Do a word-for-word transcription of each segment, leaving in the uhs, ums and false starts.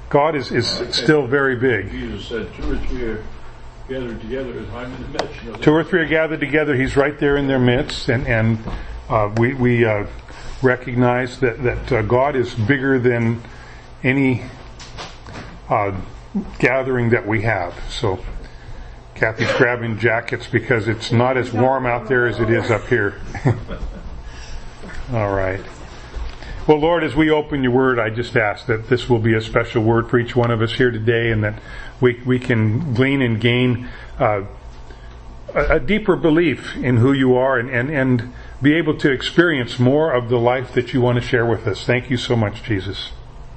God is, is still very big. Jesus said, two or three are gathered together, I'm in the midst. You know, two or three are gathered together, He's right there in their midst, and, and uh, we, we uh, recognize that, that uh, God is bigger than any uh, gathering that we have. So Kathy's grabbing jackets because it's not as warm out there as it is up here. All right. Well, Lord, as we open your word, I just ask that this will be a special word for each one of us here today, and that we we can glean and gain uh, a, a deeper belief in who you are, and, and, and be able to experience more of the life that you want to share with us. Thank you so much, Jesus.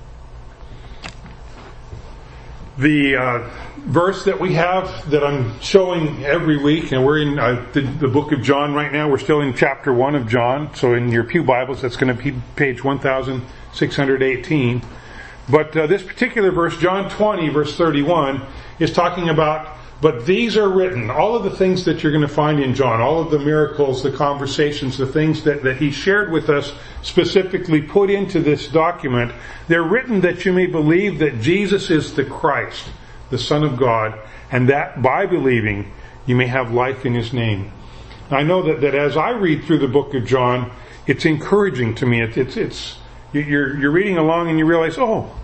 The uh, verse that we have that I'm showing every week, and we're in uh, the, the book of John right now. We're still in chapter one of John. So in your pew Bibles, that's going to be page one thousand six hundred eighteen. But uh, this particular verse, John twenty, verse thirty-one, is talking about, but these are written, all of the things that you're going to find in John, all of the miracles, the conversations, the things that, that he shared with us, specifically put into this document, they're written that you may believe that Jesus is the Christ, the Son of God, and that by believing you may have life in His name. I know that, that as I read through the book of John, it's encouraging to me. It, it's, it's, you're, you're reading along and you realize, oh,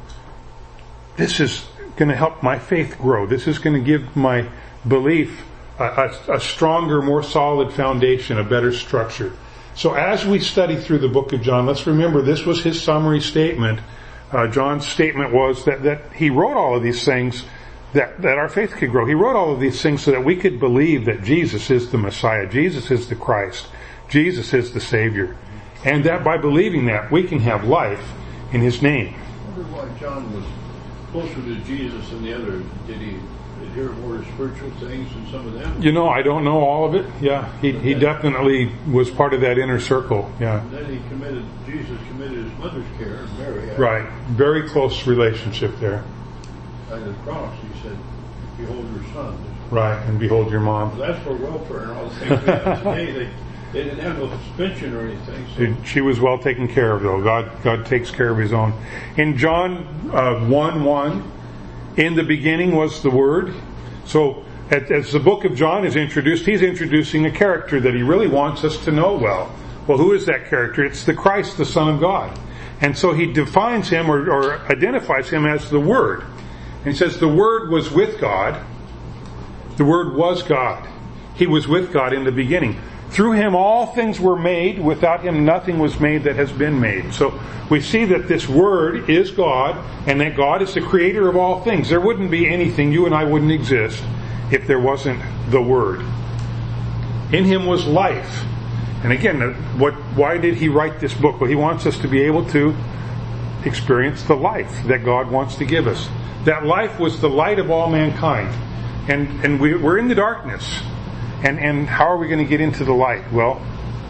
this is going to help my faith grow. This is going to give my belief a, a, a stronger, more solid foundation, a better structure. So as we study through the book of John, let's remember this was his summary statement. Uh, John's statement was that, that he wrote all of these things that, that our faith could grow. He wrote all of these things so that we could believe that Jesus is the Messiah, Jesus is the Christ, Jesus is the Savior, and that by believing that we can have life in His name. I wonder why John was closer to Jesus than the other. Did he adhere more to spiritual things than some of them? You know, I don't know all of it. Yeah, he he definitely was part of that inner circle. Yeah. And then he committed, Jesus committed his mother's care, Mary. Right. Very close relationship there. By the cross, he said, behold your son. Right, and behold your mom. Well, that's for welfare and all the things we have today. They, they didn't have no suspension or anything. So. She was well taken care of, though. God God takes care of His own. In John uh, one one, in the beginning was the Word. So as the book of John is introduced, he's introducing a character that he really wants us to know well. Well, who is that character? It's the Christ, the Son of God. And so he defines Him or, or identifies Him as the Word. And he says the Word was with God. The Word was God. He was with God in the beginning. Through Him all things were made. Without Him nothing was made that has been made. So we see that this Word is God, and that God is the creator of all things. There wouldn't be anything, you and I wouldn't exist, if there wasn't the Word. In Him was life. And again, what? why did He write this book? Well, He wants us to be able to experience the life that God wants to give us. That life was the light of all mankind. And, and we, we're in the darkness. And, and how are we going to get into the light? Well,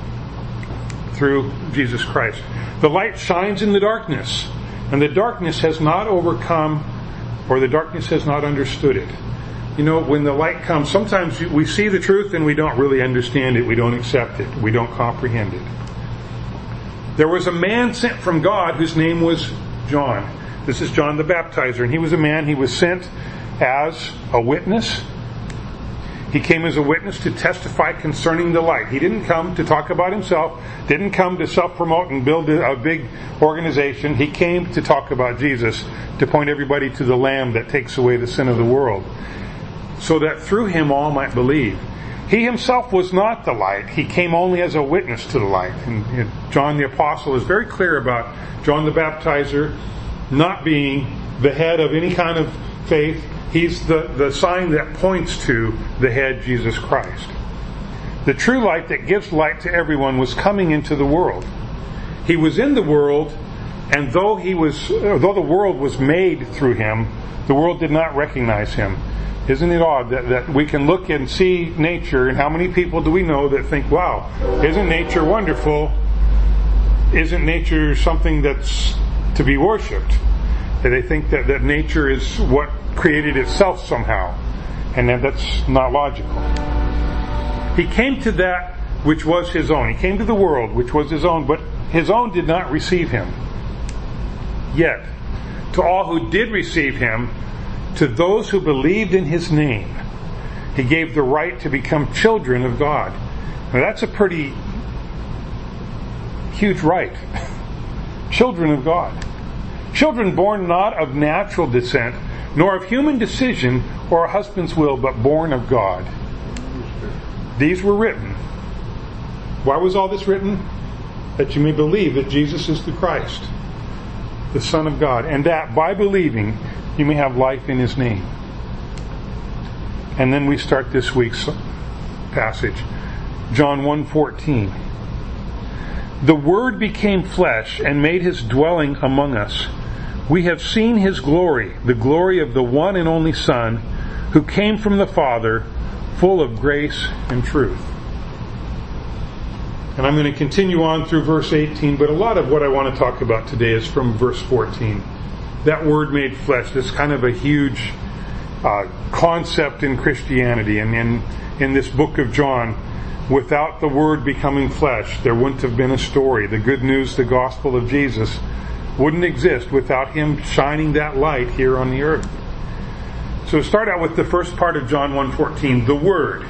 through Jesus Christ. The light shines in the darkness, and the darkness has not overcome, or the darkness has not understood it. You know, when the light comes, sometimes we see the truth and we don't really understand it. We don't accept it. We don't comprehend it. There was a man sent from God whose name was John. This is John the Baptizer, and he was a man, he was sent as a witness. He came as a witness to testify concerning the light. He didn't come to talk about himself, didn't come to self-promote and build a big organization. He came to talk about Jesus, to point everybody to the Lamb that takes away the sin of the world, so that through Him all might believe. He Himself was not the light. He came only as a witness to the light. And John the Apostle is very clear about John the Baptizer not being the head of any kind of faith. He's the, the sign that points to the head, Jesus Christ. The true light that gives light to everyone was coming into the world. He was in the world, and though he was, though the world was made through Him, the world did not recognize Him. Isn't it odd that, that we can look and see nature, and how many people do we know that think, wow, isn't nature wonderful? Isn't nature something that's to be worshipped? That they think that, that nature is what created itself somehow, and that that's not logical. He came to that which was His own. He came to the world which was His own, but His own did not receive Him. Yet, to to all who did receive him, to those who believed in his name, he gave the right to become children of God. Now that's a pretty huge right. Children of God. Children born not of natural descent, nor of human decision or a husband's will, but born of God. These were written. Why was all this written? That you may believe that Jesus is the Christ, the Son of God, and that by believing you may have life in his name. And then we start this week's passage, John one fourteen. The Word became flesh and made his dwelling among us. We have seen his glory, the glory of the one and only Son, who came from the Father, full of grace and truth. And I'm going to continue on through verse eighteen, but a lot of what I want to talk about today is from verse fourteen. That word made flesh, this kind of a huge uh, concept in Christianity. And in, in this book of John, without the Word becoming flesh, there wouldn't have been a story. The good news, the gospel of Jesus, wouldn't exist without him shining that light here on the earth. So start out with the first part of John one fourteen, the Word.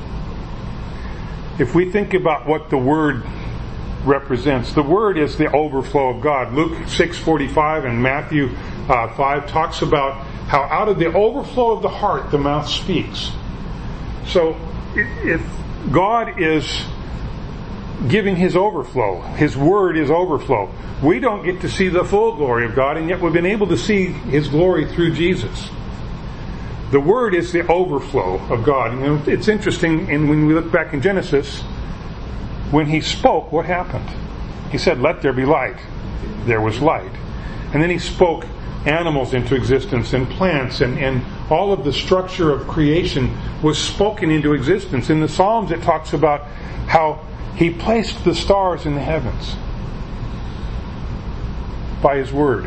If we think about what the Word represents, the Word is the overflow of God. Luke six forty-five and Matthew uh, five talks about how out of the overflow of the heart the mouth speaks. So if God is giving his overflow, his Word is overflow, we don't get to see the full glory of God, and yet we've been able to see his glory through Jesus. The Word is the overflow of God. You know, it's interesting, and when we look back in Genesis, when he spoke, what happened? He said, "Let there be light." There was light. And then he spoke animals into existence, and plants, and, and all of the structure of creation was spoken into existence. In the Psalms it talks about how he placed the stars in the heavens by his Word.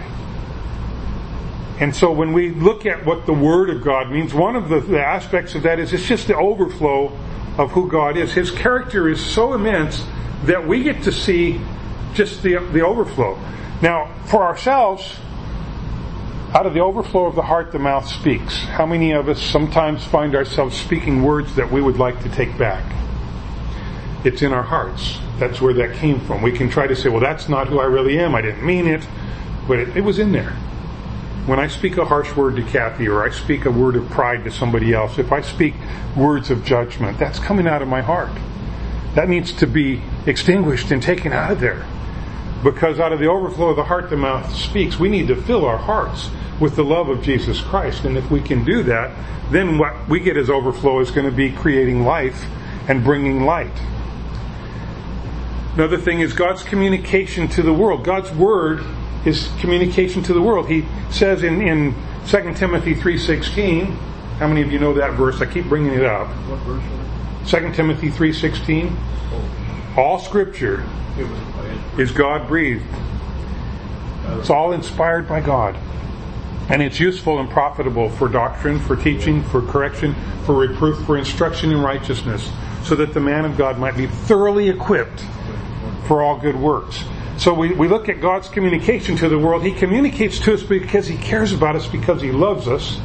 And so when we look at what the Word of God means, one of the, the aspects of that is it's just the overflow of who God is. His character is so immense that we get to see just the, the overflow. Now, for ourselves, out of the overflow of the heart, the mouth speaks. How many of us sometimes find ourselves speaking words that we would like to take back? It's in our hearts. That's where that came from. We can try to say, well, that's not who I really am. I didn't mean it. But it, it was in there. When I speak a harsh word to Kathy, or I speak a word of pride to somebody else, if I speak words of judgment, that's coming out of my heart. That needs to be extinguished and taken out of there. Because out of the overflow of the heart, the mouth speaks. We need to fill our hearts with the love of Jesus Christ. And if we can do that, then what we get as overflow is going to be creating life and bringing light. Another thing is God's communication to the world. God's Word is communication to the world. He says in, in Second Timothy three sixteen, how many of you know that verse? I keep bringing it up. What verse? Second Timothy three sixteen. All Scripture is God-breathed. It's all inspired by God. And it's useful and profitable for doctrine, for teaching, for correction, for reproof, for instruction in righteousness, so that the man of God might be thoroughly equipped for all good works. So we, we look at God's communication to the world. He communicates to us because he cares about us, because he loves us.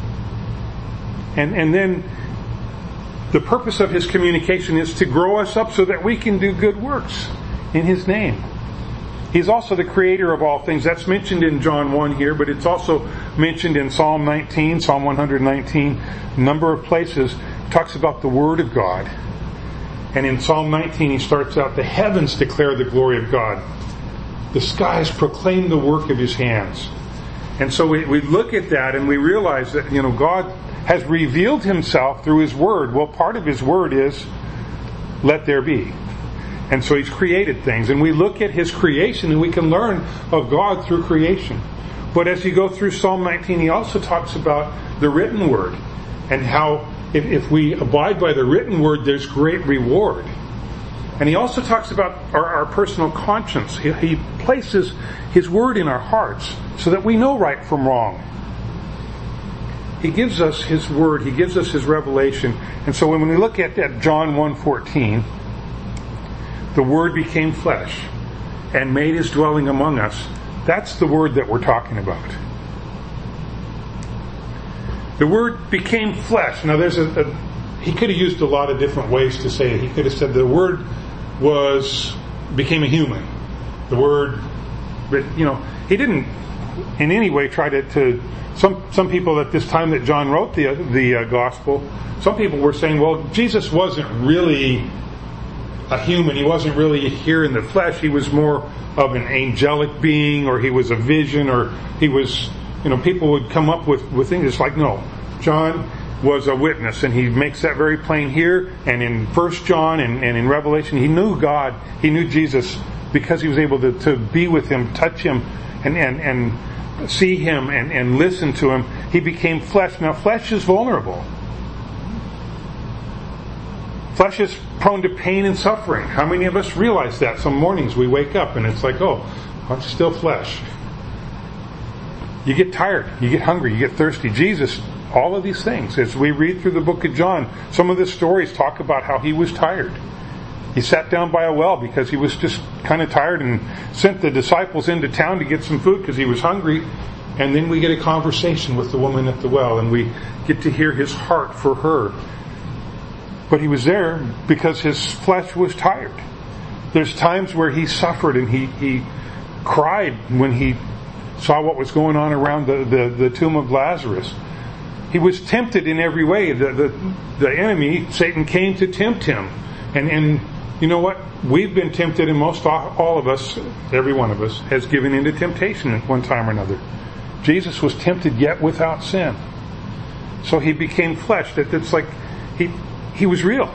And, and then the purpose of his communication is to grow us up so that we can do good works in his name. He's also the creator of all things. That's mentioned in John one here, but it's also mentioned in Psalm nineteen, Psalm one nineteen, a number of places. It talks about the Word of God. And in Psalm nineteen he starts out, the heavens declare the glory of God. The skies proclaim the work of his hands. And so we, we look at that and we realize that, you know, God has revealed himself through his Word. Well, part of his Word is, let there be. And so he's created things. And we look at his creation and we can learn of God through creation. But as you go through Psalm nineteen, he also talks about the written Word. And how if, if we abide by the written Word, there's great reward. And he also talks about our, our personal conscience. He, he places his Word in our hearts so that we know right from wrong. He gives us his Word. He gives us his revelation. And so when we look at that John one fourteen, the Word became flesh and made his dwelling among us. That's the Word that we're talking about. The Word became flesh. Now there's a, a he could have used a lot of different ways to say it. He could have said the Word was became a human. The Word, but you know, he didn't in any way try to, to some some people at this time that John wrote the the uh, gospel, some people were saying, well, Jesus wasn't really a human. He wasn't really here in the flesh. He was more of an angelic being, or he was a vision, or he was, you know, people would come up with, with things. It's like, no, John was a witness, and he makes that very plain here, and in First John and, and in Revelation. He knew God, he knew Jesus, because he was able to, to be with him, touch him, and, and, and see him, and, and listen to him. He became flesh. Now, flesh is vulnerable. Flesh is prone to pain and suffering. How many of us realize that? Some mornings we wake up and it's like, oh, I'm still flesh. You get tired, you get hungry, you get thirsty. Jesus, all of these things, as we read through the book of John, some of the stories talk about how he was tired. He sat down by a well because he was just kind of tired, and sent the disciples into town to get some food because he was hungry. And then we get a conversation with the woman at the well, and we get to hear his heart for her. But he was there because his flesh was tired. There's times where he suffered and he, he cried when he saw what was going on around the, the, the tomb of Lazarus. He was tempted in every way. The, the, the enemy, Satan, came to tempt him. And, and you know what? We've been tempted, and most all of us, every one of us, has given into temptation at one time or another. Jesus was tempted yet without sin. So he became flesh. That It's like he... He was real.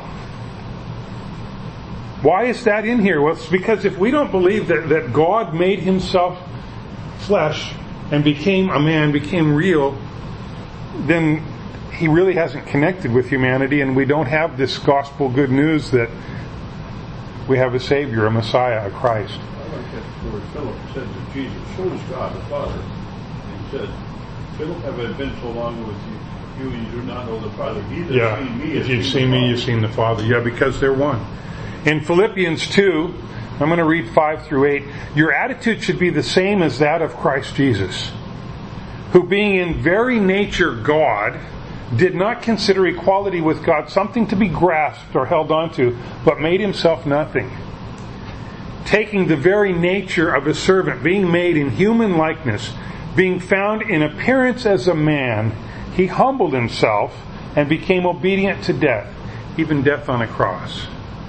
Why is that in here? Well, it's because if we don't believe that, that God made himself flesh and became a man, became real, then he really hasn't connected with humanity, and we don't have this gospel good news that we have a Savior, a Messiah, a Christ. I like that where Philip said to Jesus, "Show us God the Father." And he said, "Philip, have I been so long with you? You, you do not know the Father. He that yeah, seen me if you've seen me, you've seen the Father." Yeah, because they're one. In Philippians two, I'm going to read five through eight. Your attitude should be the same as that of Christ Jesus, who being in very nature God, did not consider equality with God something to be grasped or held onto, but made himself nothing. Taking the very nature of a servant, being made in human likeness, being found in appearance as a man, he humbled himself and became obedient to death, even death on a cross.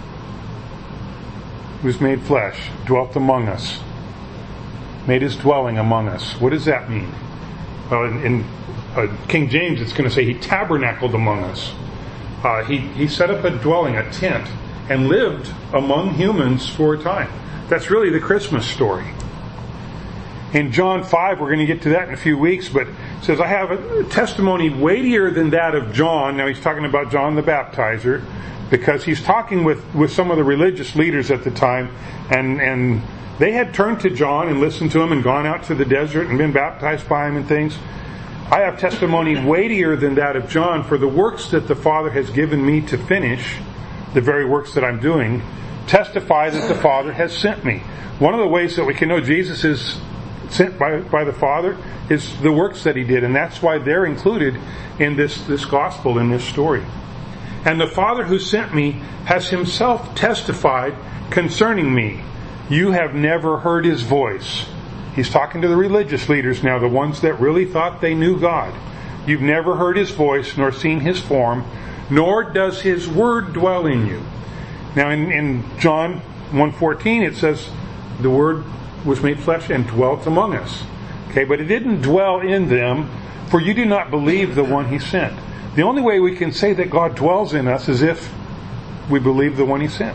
He was made flesh, dwelt among us, made his dwelling among us. What does that mean? Well, in, in uh, King James, it's going to say he tabernacled among us. Uh, he, he set up a dwelling, a tent, and lived among humans for a time. That's really the Christmas story. In John five, we're going to get to that in a few weeks, but it says, I have a testimony weightier than that of John. Now he's talking about John the Baptizer, because he's talking with, with some of the religious leaders at the time, and, and they had turned to John and listened to him and gone out to the desert and been baptized by him and things. I have testimony weightier than that of John, for the works that the Father has given me to finish, the very works that I'm doing, testify that the Father has sent me. One of the ways that we can know Jesus is sent by, by the Father is the works that he did, and that's why they're included in this, this gospel, in this story. And the Father who sent me has himself testified concerning me. You have never heard his voice. He's talking to the religious leaders now, the ones that really thought they knew God. You've never heard his voice, nor seen his form, nor does his word dwell in you. Now in, in John one fourteen it says, the word was made flesh and dwelt among us. Okay, but it didn't dwell in them, for you do not believe the one he sent. The only way we can say that God dwells in us is if we believe the one he sent.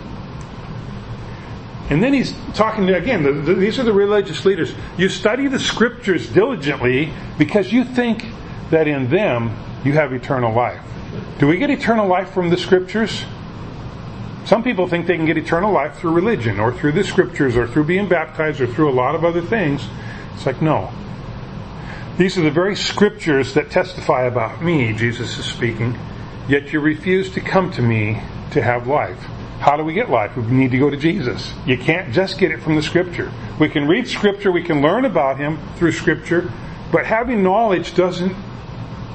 And then he's talking to, again, the, the, these are the religious leaders. You study the scriptures diligently because you think that in them you have eternal life. Do we get eternal life from the scriptures? Some people think they can get eternal life through religion or through the scriptures or through being baptized or through a lot of other things. It's like, no. These are the very scriptures that testify about me, Jesus is speaking, yet you refuse to come to me to have life. How do we get life? We need to go to Jesus. You can't just get it from the scripture. We can read scripture, we can learn about him through scripture, but having knowledge doesn't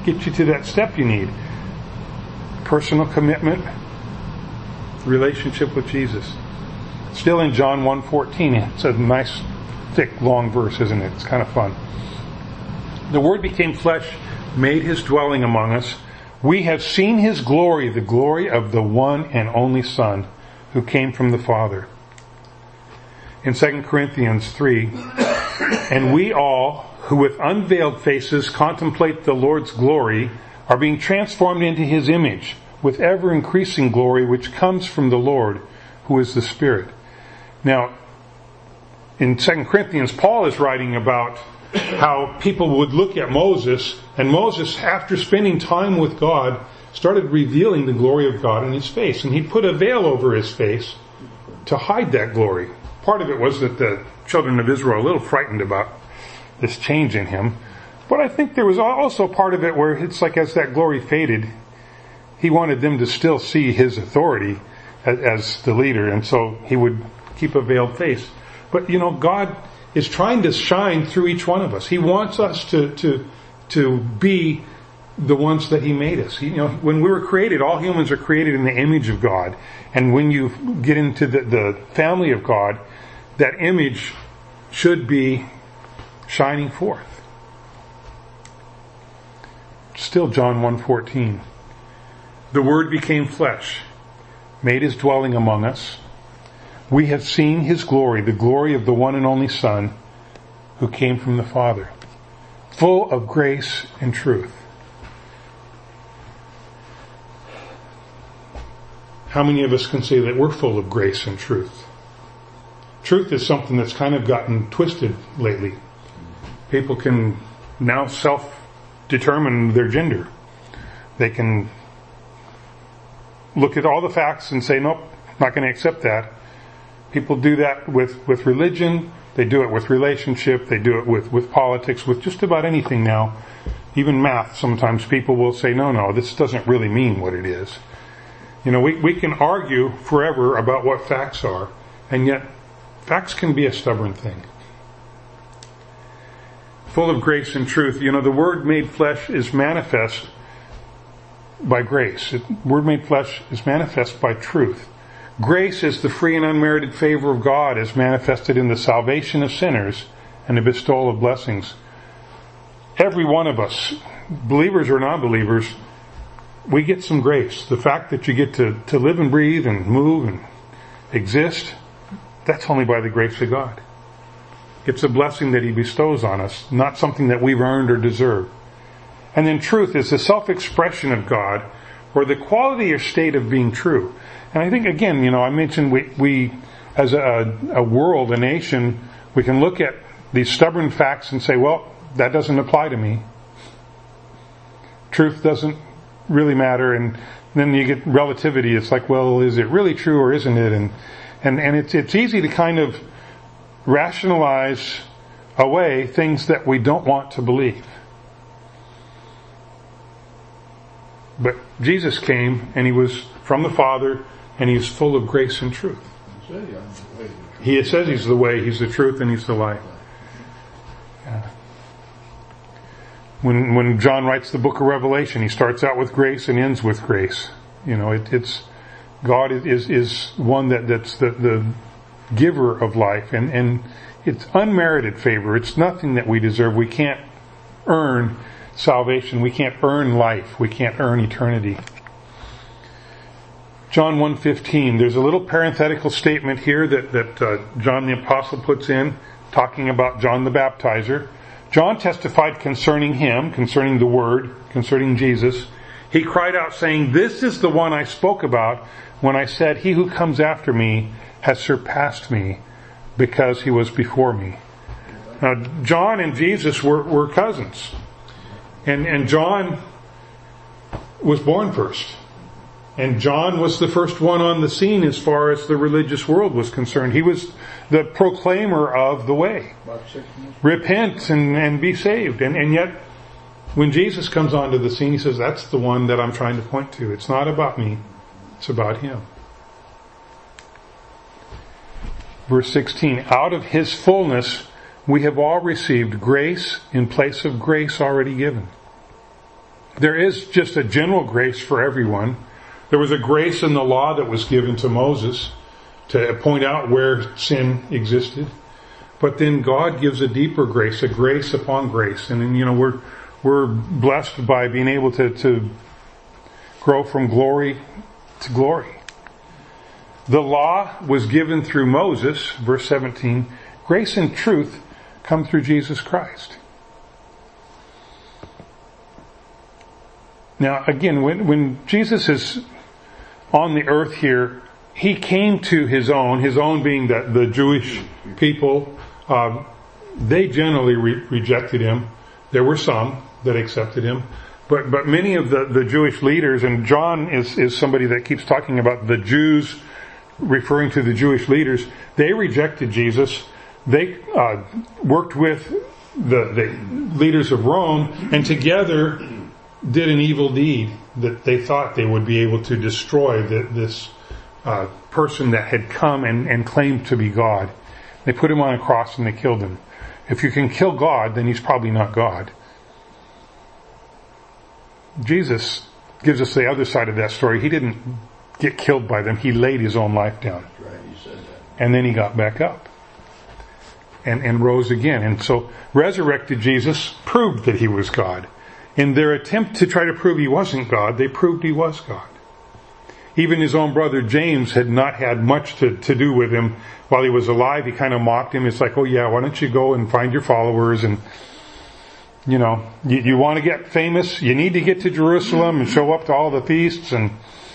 get you to that step you need. Personal commitment, relationship with Jesus. Still in John one fourteen, it's a nice, thick, long verse, isn't it? It's kind of fun. The Word became flesh, made His dwelling among us. We have seen His glory, the glory of the one and only Son, who came from the Father. In Second Corinthians three, and we all, who with unveiled faces contemplate the Lord's glory, are being transformed into His image, with ever-increasing glory which comes from the Lord, who is the Spirit. Now, in Second Corinthians, Paul is writing about how people would look at Moses, and Moses, after spending time with God, started revealing the glory of God in his face. And he put a veil over his face to hide that glory. Part of it was that the children of Israel were a little frightened about this change in him. But I think there was also part of it where it's like as that glory faded, he wanted them to still see his authority as, as the leader. And so he would keep a veiled face. But, you know, God is trying to shine through each one of us. He wants us to to to be the ones that He made us. He, you know, when we were created, all humans are created in the image of God. And when you get into the, the family of God, that image should be shining forth. Still John one fourteen. The Word became flesh, made His dwelling among us. We have seen His glory, the glory of the one and only Son, who came from the Father, full of grace and truth. How many of us can say that we're full of grace and truth? Truth is something that's kind of gotten twisted lately. People can now self-determine their gender. They can look at all the facts and say, nope, not going to accept that. People do that with, with religion. They do it with relationship. They do it with, with politics, with just about anything now. Even math, sometimes people will say, no, no, this doesn't really mean what it is. You know, we, we can argue forever about what facts are, and yet facts can be a stubborn thing. Full of grace and truth. You know, the Word made flesh is manifest by grace. The Word made flesh is manifest by truth. Grace is the free and unmerited favor of God as manifested in the salvation of sinners and the bestowal of blessings. Every one of us, believers or non-believers, we get some grace. The fact that you get to, to live and breathe and move and exist, that's only by the grace of God. It's a blessing that He bestows on us, not something that we've earned or deserved. And then truth is the self-expression of God, or the quality or state of being true. And I think, again, you know, I mentioned we, we as a, a world, a nation, we can look at these stubborn facts and say, well, that doesn't apply to me. Truth doesn't really matter. And then you get relativity. It's like, well, is it really true or isn't it? And and, and it's, it's easy to kind of rationalize away things that we don't want to believe. But Jesus came, and He was from the Father, and He's full of grace and truth. He says He's the way, He's the truth, and He's the light. Yeah. When when John writes the book of Revelation, he starts out with grace and ends with grace. You know, it, it's God is is one that, that's the, the giver of life, and, and it's unmerited favor. It's nothing that we deserve. We can't earn salvation. We can't earn life. We can't earn eternity. John one fifteen, there's a little parenthetical statement here that, that uh, John the Apostle puts in, talking about John the Baptizer. John testified concerning him, concerning the Word, concerning Jesus. He cried out saying, "This is the one I spoke about when I said, 'He who comes after me has surpassed me because he was before me.'" Now, John and Jesus were, were cousins. And, and John was born first. And John was the first one on the scene as far as the religious world was concerned. He was the proclaimer of the way. Repent and, and be saved. And, and yet, when Jesus comes onto the scene, He says, that's the one that I'm trying to point to. It's not about me. It's about Him. Verse sixteen, out of His fullness we have all received grace in place of grace already given. There is just a general grace for everyone. There was a grace in the law that was given to Moses to point out where sin existed. But then God gives a deeper grace, a grace upon grace. And then, you know, we're, we're blessed by being able to, to grow from glory to glory. The law was given through Moses, verse seventeen. Grace and truth come through Jesus Christ. Now, again, when, when Jesus is on the earth here, He came to His own, His own being the, the Jewish people. Um, they generally re- rejected Him. There were some that accepted Him. But, but many of the, the Jewish leaders, and John is, is somebody that keeps talking about the Jews, referring to the Jewish leaders, they rejected Jesus. They uh, worked with the, the leaders of Rome, and together did an evil deed that they thought they would be able to destroy the, this uh, person that had come and, and claimed to be God. They put Him on a cross and they killed Him. If you can kill God, then He's probably not God. Jesus gives us the other side of that story. He didn't get killed by them. He laid His own life down. Right, He said that. And then He got back up. And, and rose again. And so resurrected Jesus proved that He was God. In their attempt to try to prove He wasn't God, they proved He was God. Even His own brother James had not had much to, to do with Him while He was alive. He kind of mocked Him. It's like, oh yeah, why don't you go and find your followers, and you know, you, you want to get famous, you need to get to Jerusalem and show up to all the feasts. And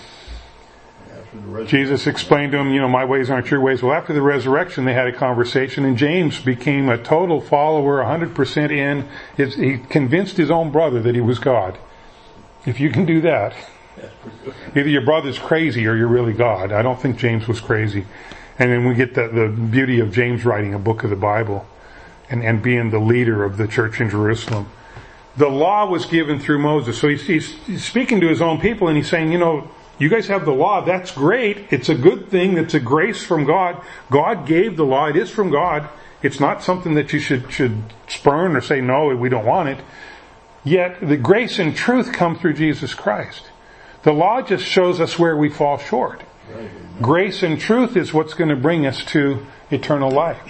Jesus explained to him, you know, my ways aren't your ways. Well, after the resurrection, they had a conversation, and James became a total follower, one hundred percent in. He convinced his own brother that he was God. If you can do that, either your brother's crazy or you're really God. I don't think James was crazy. And then we get the, the beauty of James writing a book of the Bible and, and being the leader of the church in Jerusalem. The law was given through Moses. So he's, he's, he's speaking to his own people, and he's saying, you know, you guys have the law. That's great. It's a good thing. It's a grace from God. God gave the law. It is from God. It's not something that you should, should spurn or say, no, we don't want it. Yet the grace and truth come through Jesus Christ. The law just shows us where we fall short. Grace and truth is what's going to bring us to eternal life.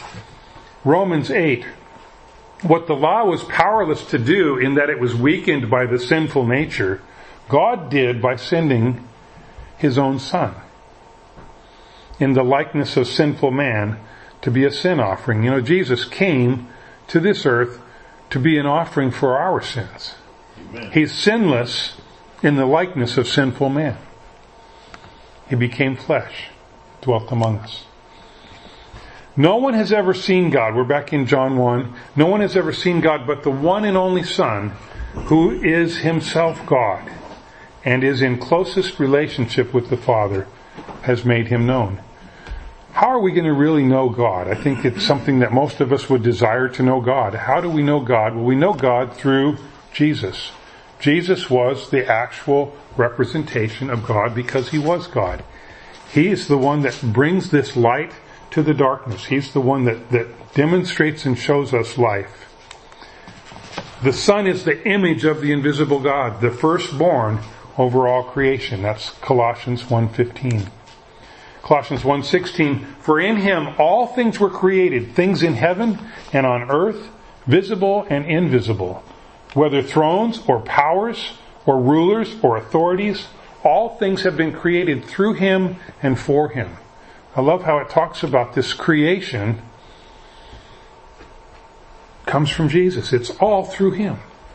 Romans eight. What the law was powerless to do, in that it was weakened by the sinful nature, God did by sending His own Son in the likeness of sinful man to be a sin offering. You know, Jesus came to this earth to be an offering for our sins. Amen. He's sinless in the likeness of sinful man. He became flesh, dwelt among us. No one has ever seen God. We're back in John one. No one has ever seen God but the one and only Son, who is Himself God and is in closest relationship with the Father, has made Him known. How are we going to really know God? I think it's something that most of us would desire to know God. How do we know God? Well, we know God through Jesus. Jesus was the actual representation of God because He was God. He is the one that brings this light to the darkness. He's the one that, that demonstrates and shows us life. The Son is the image of the invisible God, the firstborn over all creation. That's Colossians one fifteen. Colossians one sixteen, for in Him all things were created, things in heaven and on earth, visible and invisible, whether thrones or powers or rulers or authorities, all things have been created through Him and for Him. I love how it talks about this creation comes from Jesus. It's all through Him.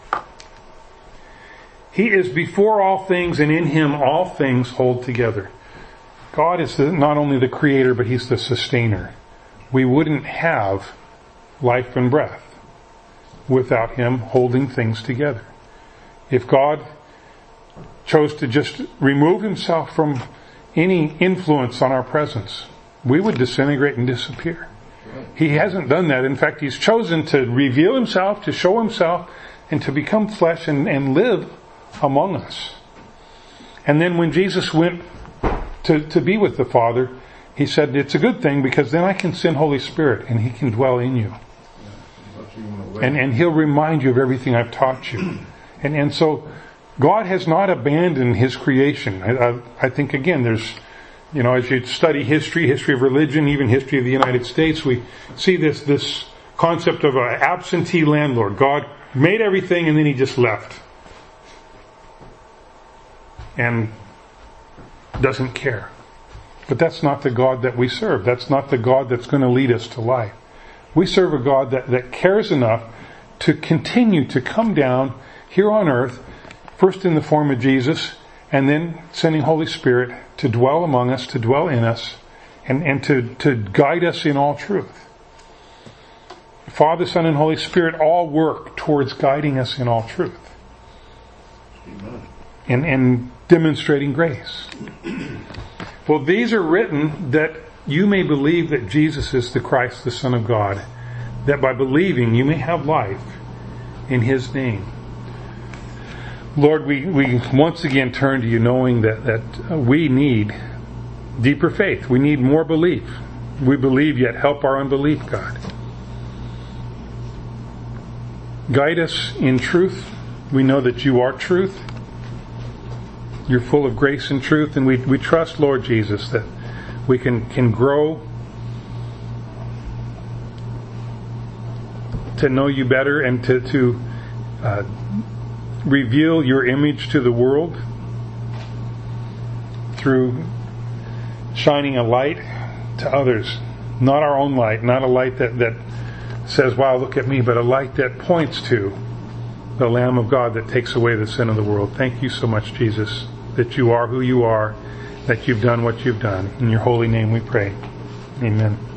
He is before all things, and in Him all things hold together. God is the, not only the creator, but He's the sustainer. We wouldn't have life and breath without Him holding things together. If God chose to just remove Himself from any influence on our presence, we would disintegrate and disappear. He hasn't done that. In fact, He's chosen to reveal Himself, to show Himself, and to become flesh and, and live among us. And then when Jesus went to, to be with the Father, He said, it's a good thing because then I can send Holy Spirit and He can dwell in you. And, and He'll remind you of everything I've taught you. And, and so God has not abandoned His creation. I, I, I think, again, there's, you know, as you study history, history of religion, even history of the United States, we see this, this concept of an absentee landlord. God made everything and then He just left. And doesn't care. But that's not the God that we serve. That's not the God that's going to lead us to life. We serve a God that, that cares enough to continue to come down here on earth, first in the form of Jesus, and then sending Holy Spirit to dwell among us, to dwell in us, and, and to, to guide us in all truth. Father, Son, and Holy Spirit all work towards guiding us in all truth. Amen. And, and demonstrating grace. Well, these are written that you may believe that Jesus is the Christ, the Son of God, that by believing you may have life in His name. Lord, we, we once again turn to you knowing that, that we need deeper faith. We need more belief. We believe, yet help our unbelief, God. Guide us in truth. We know that you are truth. You're full of grace and truth, and we, we trust, Lord Jesus, that we can, can grow to know you better and to, to uh, reveal your image to the world through shining a light to others. Not our own light, not a light that, that says, wow, look at me, but a light that points to the Lamb of God that takes away the sin of the world. Thank you so much, Jesus, that you are who you are, that you've done what you've done. In your holy name we pray. Amen.